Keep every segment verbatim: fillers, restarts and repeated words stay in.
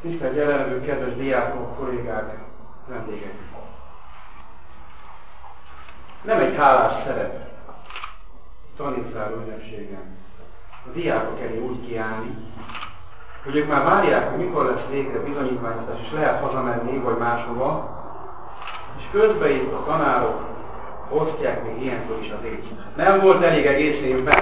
Tisztelt jelenlevő kedves diákok, kollégák, vendégek! Nem egy hálás szerep tanítványok ünnepségen a diákok elé úgy kiállni, hogy ők már várják, hogy mikor lesz végre bizonyítványozás, és lehet hazamenni vagy máshova, és közben itt a tanárok osztják még ilyenkor is az éjszakát. Nem volt elég egész évben.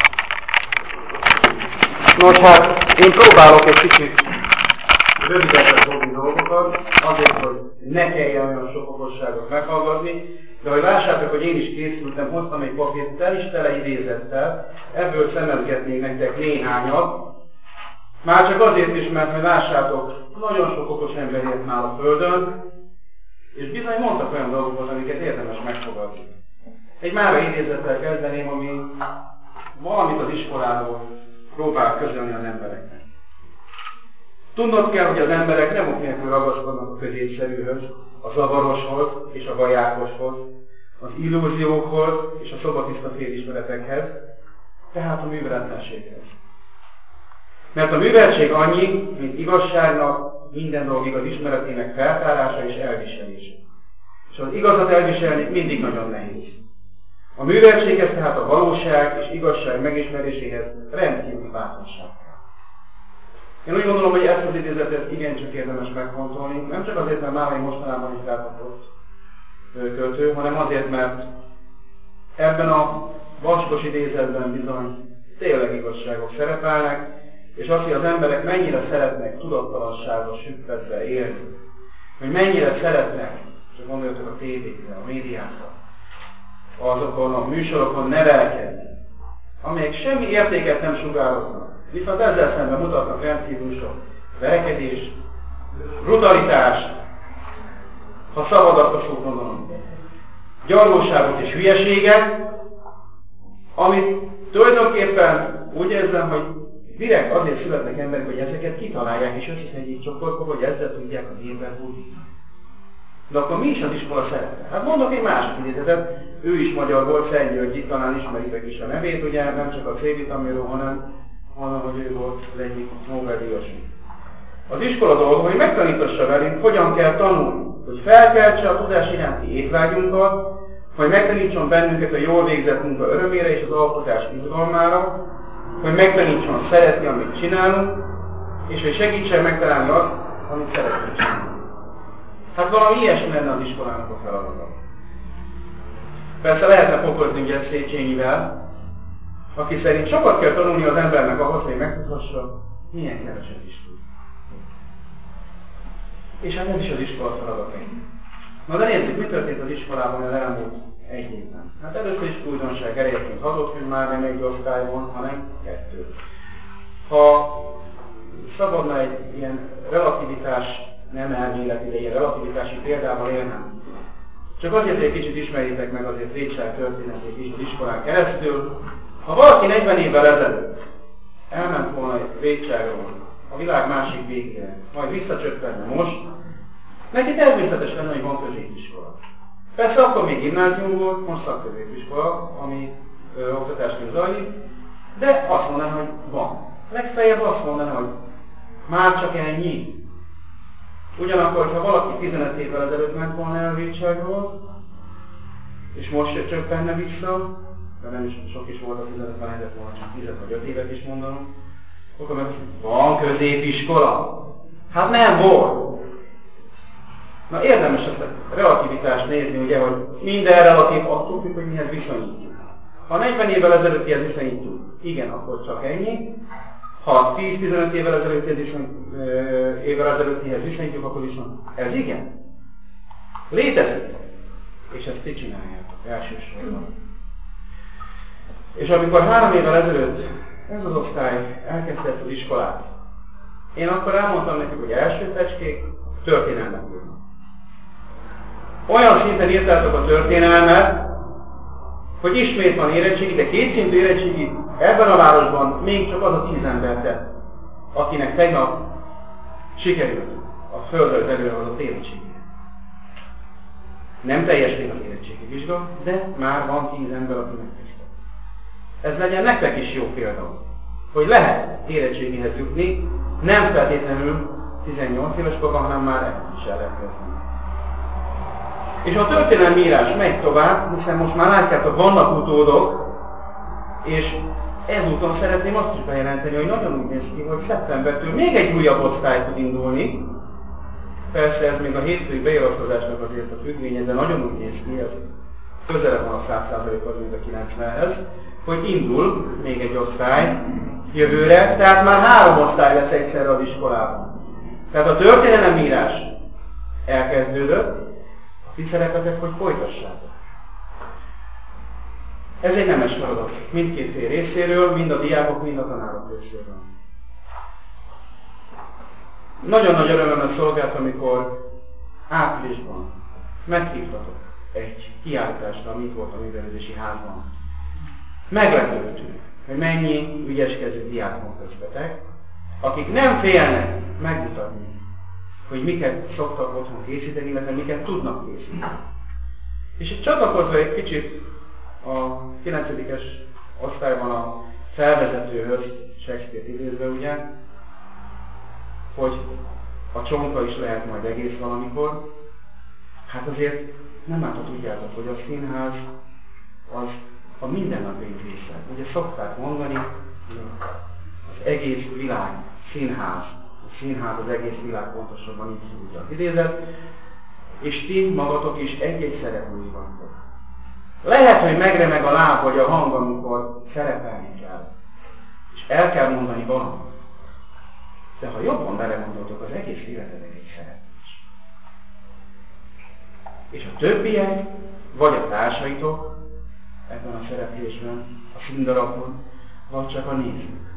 Nos hát, én próbálok egy kicsit rövidebbre fogni dolgokat, azért, hogy ne kelljen olyan sok okosságot meghallgatni, de hogy lássátok, hogy én is készültem, hoztam egy papírt, tel is tele idézettel, ebből szemelgetnék nektek néhányat, már csak azért is, mert hogy lássátok, nagyon sok okos ember élt már a Földön, és bizony mondtak olyan dolgokat, amiket érdemes megfogadni. Egy mára idézettel kezdeném, ami valamit az iskoláról próbál közölni az embereknek. Tudnod kell, hogy az emberek nem ok nélkül ragaszkodnak a középszerűhöz, a zavaroshoz és a vajákoshoz, az illúziókhoz és a szobatiszta félismeretekhez, tehát a műveletlenséghez. Mert a műveltség annyi, mint igazságnak, minden dolog igaz ismeretének feltárása és elviselése. És az igazat elviselni mindig nagyon nehéz. A műveltséghez tehát a valóság és igazság megismeréséhez rendkívüli bátorság. Én úgy gondolom, hogy ezt az idézetet igencsak érdemes megfontolni, nem csak azért, mert Málai mostanában is rátatott költő, hanem azért, mert ebben a vaskos idézetben bizony tényleg igazságok szerepelnek, és az, hogy az emberek mennyire szeretnek tudattalanságos süppedve élni, hogy mennyire szeretnek, csak gondoljatok a tévékre, a médiákra, azokon a műsorokon nevelkedni, amelyek semmi értéket nem sugároznak, viszont ezzel szemben mutatnak rendkívül sok verekedés, brutalitást, ha szabad azt a szót mondanom, gyarlóságot és hülyeséget, amit tulajdonképpen úgy érzem, hogy direkt azért születnek emberek, hogy ezeket kitalálják és összeszedjék csoportba, hogy ezzel tudják az évben húzni. De akkor mi is az iskola szerepe? Hát mondok egy másik idézetet, ő is magyar volt, Szent György, talán ismeritek is a nevét, ugye nem csak a C-vitaminról, hanem, hanem hogy ő volt az egyik Nobel-díjas. Az iskola dolga, hogy megtanítassa velünk, hogyan kell tanulni, hogy felkeltse a tudás iránti étvágyunkat, hogy megtanítson bennünket a jól végzett munka örömére és az alkotás izgalmára, hogy megtanítson szeretni, amit csinálunk, és hogy segítsen megtalálni azt, amit szeretnénk csinálni. Hát valami ilyesmi lenne az iskolának a feladata. Persze lehetne fokozni ugye Széchenyivel, aki szerint sokat kell tanulni az embernek ahhoz, hogy megtudhassa, milyen keveset is tud. És hát ez is az iskola feladata. Na de nézzük, mi történt az iskolában az elmúlt egy évben. Hát először is újdonság, elértünk hazot, hogy már nem egy osztályban, hanem kettő. Ha szabadna egy ilyen relativitás, nem elméleti, de ilyen relativitási példával élnem. Csak azért, hogy egy kicsit ismerjétek meg azért Vécsár történetét is az iskolán keresztül. Ha valaki negyven évvel ezelőtt elment volna egy Vécsárról a világ másik végére, majd visszacsöppenne most, neki természetes lenne, hogy van középiskola. Persze akkor még gimnázium volt, most szakközépiskola, ami ö, oktatásként zajlik, de azt mondaná, hogy van. Legfeljebb azt mondaná, hogy már csak ennyi. Ugyanakkor, ha valaki tizenöt évvel ezelőtt ment volna el Vécságról, és most se csöppenne vissza, de nem is sok is volt a tizenöt, van lehetett volna csak tíz vagy öt évet is mondanom, akkor meg van középiskola? Hát nem volt! Na érdemes ezt a relativitást nézni, ugye, hogy minden relatív attól függ, hogy mihez viszonyítjuk. Ha negyven évvel ezelőttihez viszonyítjuk, igen, akkor csak ennyi. Ha tíz-tizenöt évvel ezelőttihez viszonyítjuk, akkor viszont ez igen. Létezik. És ezt ti csináljátok elsősorban. És amikor három évvel ezelőtt ez az osztály elkezdte ezt az iskolát, én akkor elmondtam nekik, hogy első fecskék történelmet írnak. Olyan szinten írtátok a történelmet, hogy ismét van érettségi, de kétszintű érettségi ebben a városban még csak az a tíz ember tett, akinek tegnap sikerült a földről előrehozott érettségi. Nem teljes még az érettségi vizsga, de már van tíz ember, aki megkezdte. Ez legyen nektek is jó példa, hogy lehet érettségihez jutni, nem feltétlenül tizennyolc éves korban, hanem már ezt is el lehet kezdeni. És a történelmi írás megy tovább, hiszen most már látjátok, vannak utódok, és ezúton szeretném azt is bejelenteni, hogy nagyon úgy néz ki, hogy szeptembertől még egy újabb osztály tud indulni. Persze ez még a hétfői beiratkozásnak azért a függvénye, de nagyon úgy néz ki, ez közelebb van a száz százalékhoz, mint a kilencvenhez, hogy indul még egy osztály jövőre, tehát már három osztály lesz egyszerre az iskolában. Tehát a történelemírás elkezdődött, a ti szerepetek, hogy folytassátok. Ez egy nemes feladat, mindkét fél részéről, mind a diákok, mind a tanárok részéről. Nagyon nagy örömmel szolgált, amikor áprilisban meghívtatok egy kiállításra, amit volt a művelődési házban. Meglepődtünk, hogy mennyi ügyeskező diák van köztetek, akik nem félnek megmutatni, hogy miket szoktak otthon készíteni, illetve miket tudnak készíteni. És csatlakozva egy kicsit a kilencedikes osztályban a felvezetőhöz, Shakespeare-t idézve ugye, hogy a csonka is lehet majd egész valamikor, hát azért nem hát, ha tudjátok, hogy a színház az a mindennapi része. Ugye szokták mondani, az egész világ színház, a színház az egész világ pontosabban így szúrja az idézet, és ti magatok is egy-egy szereplői vagytok. Lehet, hogy megremeg a láb vagy a hang, amikor szerepelni kell, és el kell mondani valamit. De ha jobban belegondoltok, az egész életednek egy szereplés. És a többiek, vagy a társaitok ebben a szereplésben, a színdarabban, vagy csak a nézők.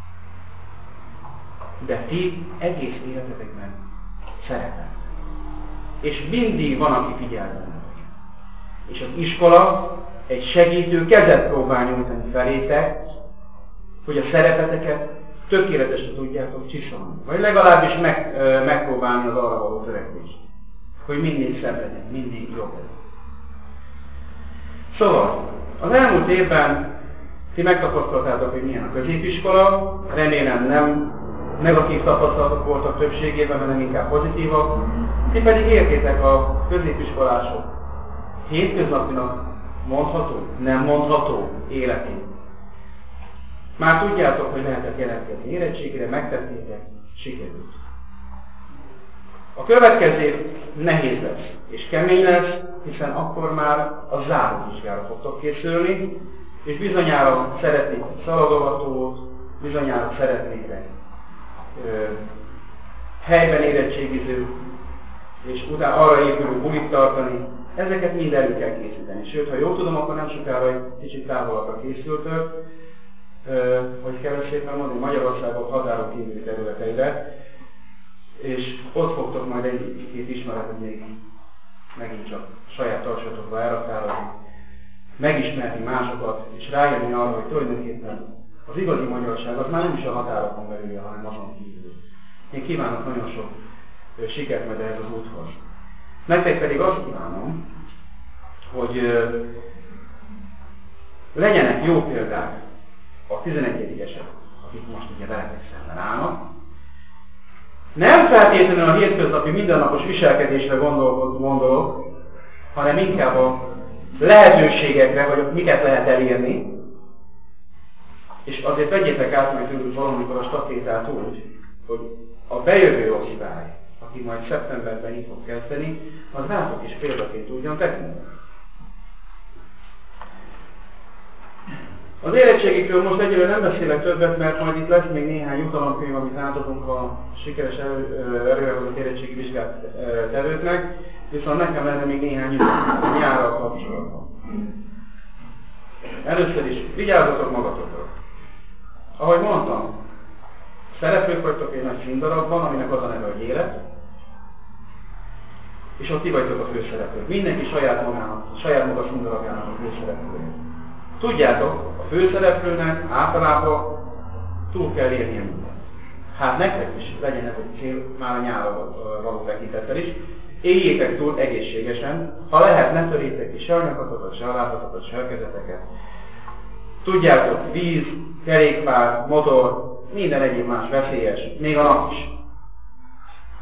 De ti egész életetekben szerepeltek. És mindig van, aki figyel benne. És az iskola egy segítő kezet próbál nyújtani felétek, hogy a szerepeteket tökéletesen tudjátok csiszolni. Vagy legalábbis meg, ö, megpróbálni az arra való törekvést. Hogy mindig szebb legyen, mindig jobb legyen. Szóval, az elmúlt évben ti megtapasztaltátok, hogy milyen a középiskola. Remélem nem negatív tapasztalatok voltak többségében, hanem inkább pozitívak. Ti pedig értétek a középiskolások hétköznapinak mondható, nem mondható életét. Már tudjátok, hogy lehetett jelentkezni érettségére, megtettétek, sikerült. A következő év nehéz lesz és kemény lesz, hiszen akkor már a záróvizsgára fogtok készülni, és bizonyára szeretnétek szaladogatót, bizonyára szeretnétek ö, helyben érettségiző, és utána arra épülő bulit tartani. Ezeket mind elő kell készíteni. Sőt, ha jól tudom, akkor nem sokára egy kicsit távolabbra készültök, hogy kell szépen mondani, Magyarországon határok kívüli területeire, és ott fogtok majd egy-két ismeretet még megint csak saját tarsatokba elraktálni, megismerni másokat, és rájönni arra, hogy tulajdonképpen az igazi magyarság az már nem is a határokon belül, hanem azon kívül. Én kívánok nagyon sok sikert majd ehhez az úthoz. Nektek pedig azt kívánom, hogy legyenek jó példák a tizenegyedikesek, akik most ugye veletek szemben állnak. Nem feltétlenül a hétköznapi mindennapos viselkedésre gondolok, gondolok, hanem inkább a lehetőségekre, hogy miket lehet elérni. És azért vegyétek át majd tőlük valamikor a stafétát úgy, hogy a bejövő osztály, aki majd szeptemberben itt fog kezdeni, az rátok is példaként tudjon tekinteni. Az érettségikről most egyébként nem beszélek többet, mert majd itt lesz még néhány jutalomkönyv, amit átadunk a sikeres előrehozott érettségi vizsgát tevőknek, viszont nekem lenne még néhány üzenet nyárral kapcsolatban. Először is vigyázzatok magatokra. Ahogy mondtam, szereplők vagytok egy nagy színdarabban, aminek az a neve, hogy élet, és ott ti vagytok a főszereplők. Mindenki saját magának, saját maga színdarabjának a főszereplője. Tudjátok, a főszereplőnek általában túl kell érnie mindent. Hát nektek is legyen ez egy cél, már a nyárra való tekintettel is. Éljétek túl egészségesen, ha lehet, ne törjétek ki se a nyakatokat, se a lábatokat, se a kezeteket. Tudjátok, víz, kerékpár, motor, minden egyéb más veszélyes, még a nap is.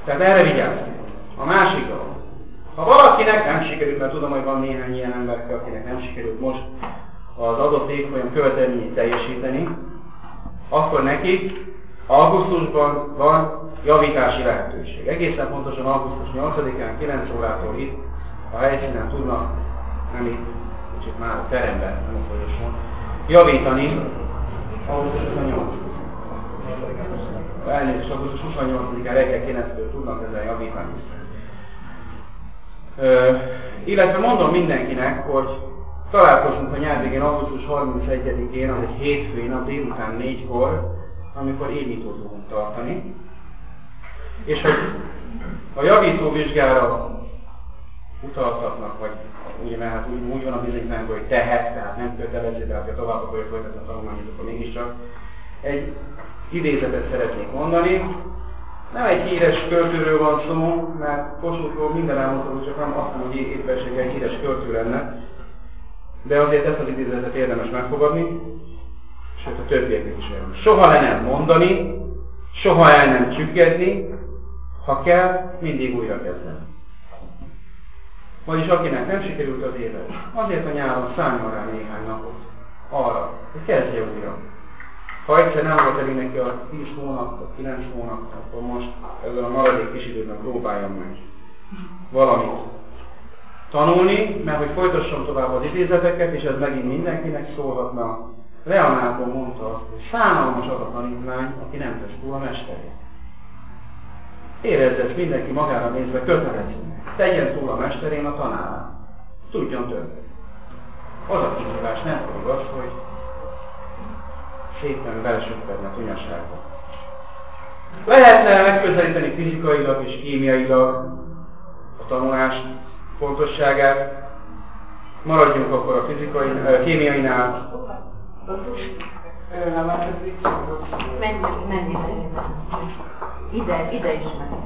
Tehát erre vigyázni. A másik dolog. Ha valakinek nem sikerült, mert tudom, hogy van néhány ilyen ember, akinek nem sikerült most az adott évfolyam követelményét teljesíteni, akkor nekik augusztusban van javítási lehetőség. Egészen pontosan augusztus nyolcadikán kilenc órától itt a helyszínen tudnak, nem itt, kicsit már a teremben, nem a folyosón, javítani augusztus huszonnyolcadikán. Elnézést, augusztus huszonnyolcadikán reggel kilenctől tudnak ezzel javítani. Ö, illetve mondom mindenkinek, hogy találkozunk a nyár végén augusztus harmincegyedikén, az egy hétfői nap délután négykor, amikor évnyitót fogunk tartani. És hogy a javító vizsgára utaltatnak, vagy ugye, mert hát úgy, úgy van a bizonyítványban, hogy tehet, tehát nem kötelező, de ha tovább akarja folytatni a tanulmányot, akkor mégiscsak egy idézetet szeretnék mondani. Nem egy híres költőről van szó, mert Kossuthról minden elmondható, csak nem azt mondja, hogy éppenséggel egy híres költő lenne, de azért ezt az idézetet érdemes megfogadni, sőt a többieknek is érdemes. Soha le nem mondani, soha el nem csüggedni, ha kell, mindig újra kezdeni. Vagyis akinek nem sikerült az éve, azért a nyáron szálljon rá néhány napot arra, hogy kezdje újra. Ha egyszer nem volt elég neki a tíz hónap, a kilenc hónap, akkor most ezzel a maradék kis időben próbáljam meg valamit tanulni, mert hogy folytassam tovább az idézeteket, és ez megint mindenkinek szólhatna. Leonardo mondta azt, hogy szánalmas az a tanítvány, aki nem tesz túl a mesterét. Érezze ezt mindenki magára nézve kötelezőnek. Tegyen túl a mesterén a tanárán. Tudjon többet. Az a kihívás, nem pedig az, hogy szépen belesöpkedne a tunyaságba. Lehetne megközelíteni fizikailag és kémiailag a tanulás fontosságát. Maradjunk akkor a fizikai, a kémiainál. Menj, menj ide. Ide, ide is menj.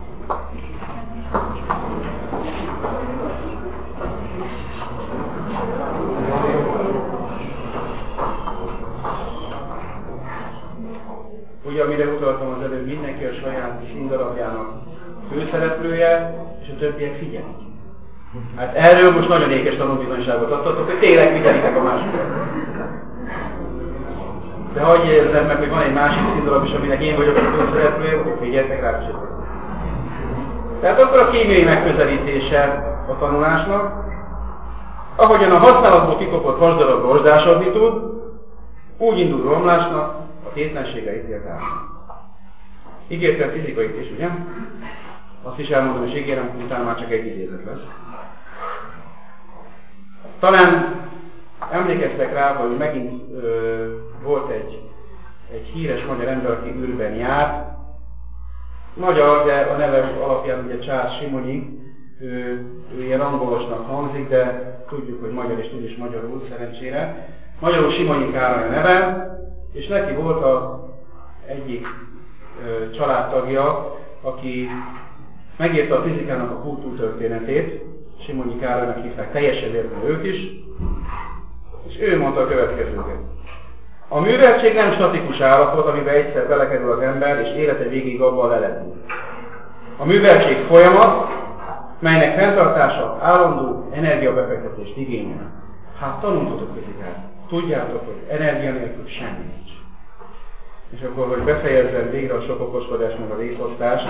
Ugye, amire utaltam az előbb, mindenki a saját színdarabjának főszereplője, és a többiek figyelik. Hát erről most nagyon ékes tanúbizonyságot adtatok, hogy tényleg figyelitek a másikat. De hagyj érzem meg, hogy van egy másik színdarab is, aminek én vagyok a főszereplője, akkor figyeljetek rá, és tehát akkor a kémiai megközelítése a tanulásnak, ahogyan a használatból kikopott vasdarab rozsdásodni tud, úgy indul romlásnak a tétlensége ítéltársa. Ígértem fizikait is, ugye? Azt is elmondom, és ígérem, hogy utána már csak egy idézet lesz. Talán emlékeztek rá, hogy megint ö, volt egy, egy híres magyar ember, aki űrben járt. Magyar, de a neve alapján ugye Charles Simonyi, ő, ő ilyen angolosnak hangzik, de tudjuk, hogy magyar és tud is magyarul, szerencsére. Magyarul Simonyi Károly a neve, és neki volt a egyik ö, családtagja, aki megírta a fizikának a kultúrtörténetét, Simonyi Károlynak hívták, teljesen érteni ők is, és ő mondta a következőket. A műveltség nem statikus állapot, amiben egyszer belekerül az ember, és élete végig abban leledül. A műveltség folyamat, melynek fenntartása állandó energiabefektetést igényel. Hát tanultatok fizikát, tudjátok, hogy energia nélkül semmi nincs. És akkor, hogy befejezzem végre a sok okoskodás meg a részosztást,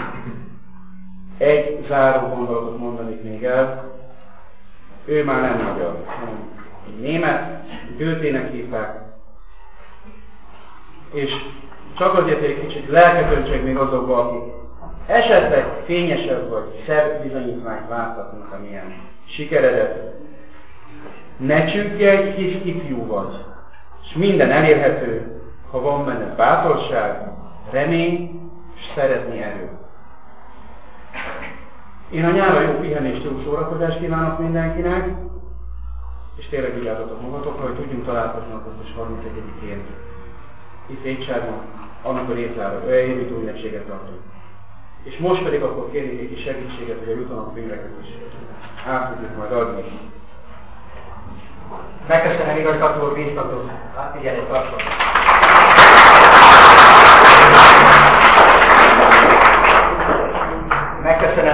egy záró gondolatot mondanék még el. Ő már nem magyar, hanem egy német, Goethének hívták, és csak azért egy kicsit lelket öntsek még azokba, akik esetleg fényesebb vagy szebb bizonyítványt vártak, mint amilyen sikeredet. Ne csüggedj, hisz ifjú vagy, és minden elérhető, ha van benne bátorság, remény és szeretni erő. Én a nyára jó pihenést, jó szórakozást kívánok mindenkinek, és tényleg vigyázzatok magatokra, hogy tudjunk találkozni augusztus harmincegyedikén itt Écsárban, amikor évzáró, évítő ünnepséget tartunk. És most pedig akkor kérjük egy kis segítséget, hogy a jutalom könyveket is át tudjuk majd adni. Megköszönöm igazgató úr, bíztatót. Hát figyelj, tartson!